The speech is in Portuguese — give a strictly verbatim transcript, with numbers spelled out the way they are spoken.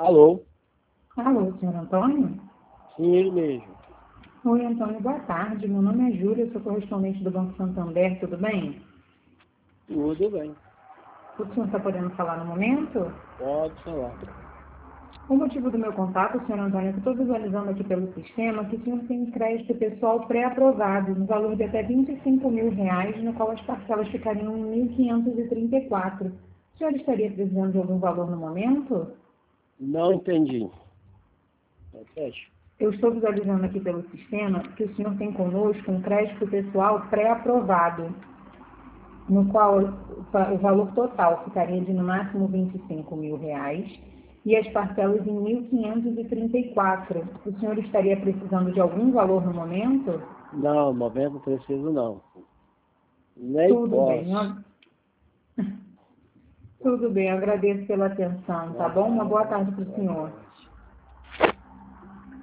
Alô? Alô, senhor Antônio? Sim, ele mesmo. Oi, Antônio, boa tarde. Meu nome é Júlia, sou correspondente do Banco Santander, tudo bem? Tudo bem. O senhor está podendo falar no momento? Pode falar. O motivo do meu contato, senhor Antônio, é que estou visualizando aqui pelo sistema que o senhor tem crédito pessoal pré-aprovado, no valor de até vinte e cinco mil reais, no qual as parcelas ficariam em mil quinhentos e trinta e quatro. O senhor estaria precisando de algum valor no momento? Não entendi. Repete. Eu estou visualizando aqui pelo sistema que o senhor tem conosco um crédito pessoal pré-aprovado, no qual o valor total ficaria de no máximo vinte e cinco mil reais e as parcelas em mil quinhentos e trinta e quatro. O senhor estaria precisando de algum valor no momento? Não, momento preciso não. Nem Tudo bem, posso. ó. Tudo bem, eu agradeço pela atenção, tá bom? Uma boa tarde para o senhor.